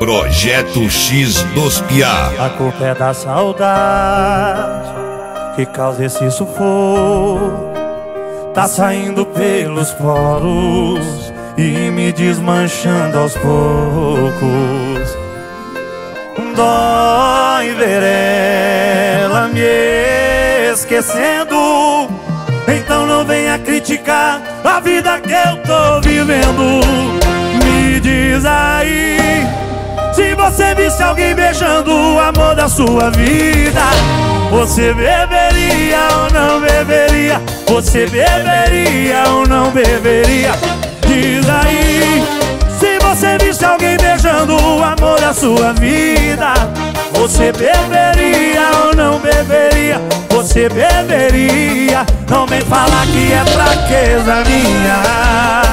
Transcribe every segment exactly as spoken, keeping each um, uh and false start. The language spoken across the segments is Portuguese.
Projeto X dos Piá. A culpa é da saudade que causa esse sufoco. Tá saindo pelos poros e me desmanchando aos poucos. Dói ver ela me esquecendo. Então não venha criticar a vida que eu tô vivendo. Me diz aí, se você visse alguém beijando o amor da sua vida, você beberia ou não beberia? Você beberia ou não beberia? Diz aí, se você visse alguém beijando o amor da sua vida, você beberia ou não beberia? Você beberia? Não vem falar que é fraqueza minha.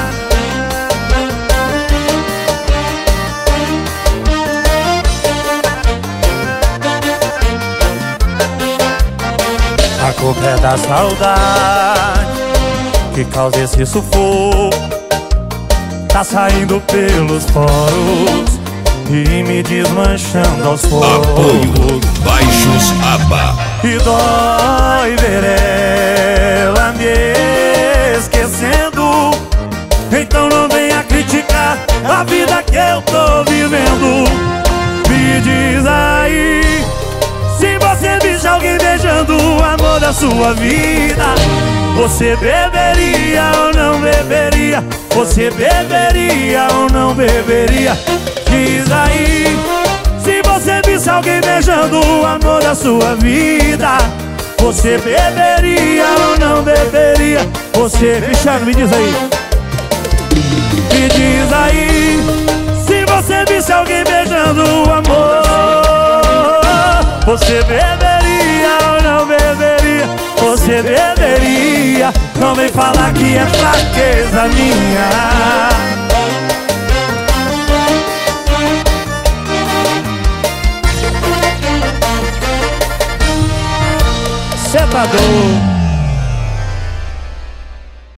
A culpa é da saudade que causa esse sufoco. Tá saindo pelos poros e me desmanchando aos poucos. Apoio Baixos Aba. E dói ver ela me esquecendo. Então não venha criticar a vida que eu tô vivendo. Me diz aí, se você visse alguém beijando o amor da sua vida, você beberia ou não beberia? Você beberia ou não beberia? Diz aí, se você visse alguém beijando o amor da sua vida, você beberia ou não beberia? Você, Cristiano, me diz aí. Me diz aí, se você visse alguém beijando o amor, você beberia ou não beberia? Você beberia? Não vem falar que é fraqueza minha. Cê tá doido?